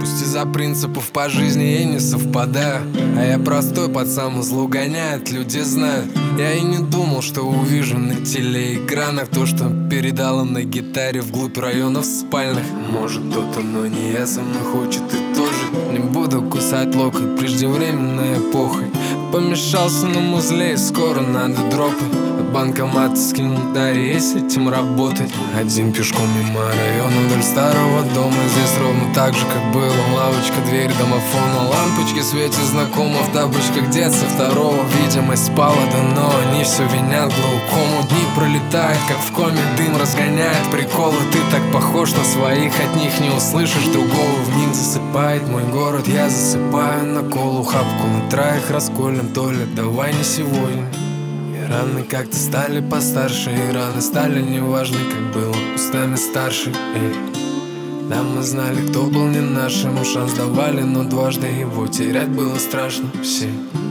Пусть из-за принципов по жизни я не совпадаю, а я простой пацан, зло гоняет, люди знают. Я и не думал, что увижу на телеэкранах то, что передала на гитаре вглубь районов спальных. Может кто-то, но не я, со мной хочет и тоже. Не буду кусать локоть преждевременной эпохой. Помешался на музле и скоро надо дропать. От банкомата скинул дари, и с этим работать. Один пешком мимо района вдоль старого дома. Здесь ровно так же, как было. Лавочка, дверь, домофона, лампочки светят знакомо. В тапочках детства второго. Видимость спала, да но они все винят глаукому. Дни пролетают, как в коме, дым разгоняет приколы. Ты так похож на своих, от них не услышишь другого. В них засыпает мой город, я засыпаю на колу. Хапку на троих расколем, Толя, давай не сегодня. И раны как-то стали постарше, и раны стали неважны, как было устами старше. Да, мы знали, кто был не нашим, шанс давали, но дважды его терять было страшно. Все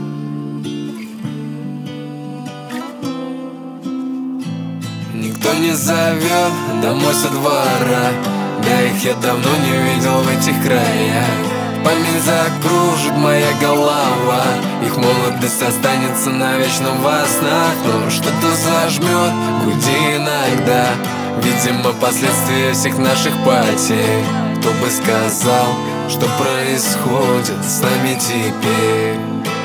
никто не зовет домой со двора, да их я давно не видел в этих краях. Память закружит моя голова, их молодость останется навечно во снах. Но что-то зажмет в груди иногда, видимо, последствия всех наших потерь. Кто бы сказал, что происходит с нами теперь?